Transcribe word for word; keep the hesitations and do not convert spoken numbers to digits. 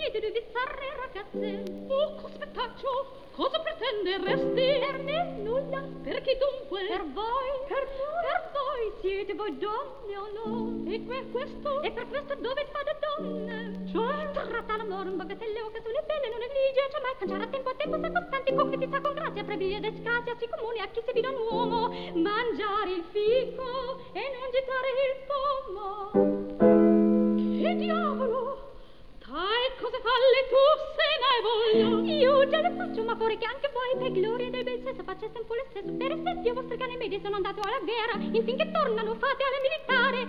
siete due bizzarre ragazze. Oh, cospetaccio, cosa pretende resti? Per me nulla. Per chi dunque? Per voi. Per voi? Per voi siete voi donne o no? E per questo? E per questo dove fate donne? Cioè? Tratta l'amore un bagatelle, occasioni belle, non neglige, cioè mai cangiare a tempo a tempo, sa costanti, coquetti, sa con grazia, previe ed escasia, si comune a chi si vide un uomo, mangiare il fico e non gettare il pomo. Che diavolo? Dai, cose falle tu se ne voglio. Io già le faccio, ma vorrei che anche voi, per gloria del bel sesso, faceste un po' lo stesso. Per esempio, i vostri cani medi sono andati alla guerra, infin che tornano fate alle militare.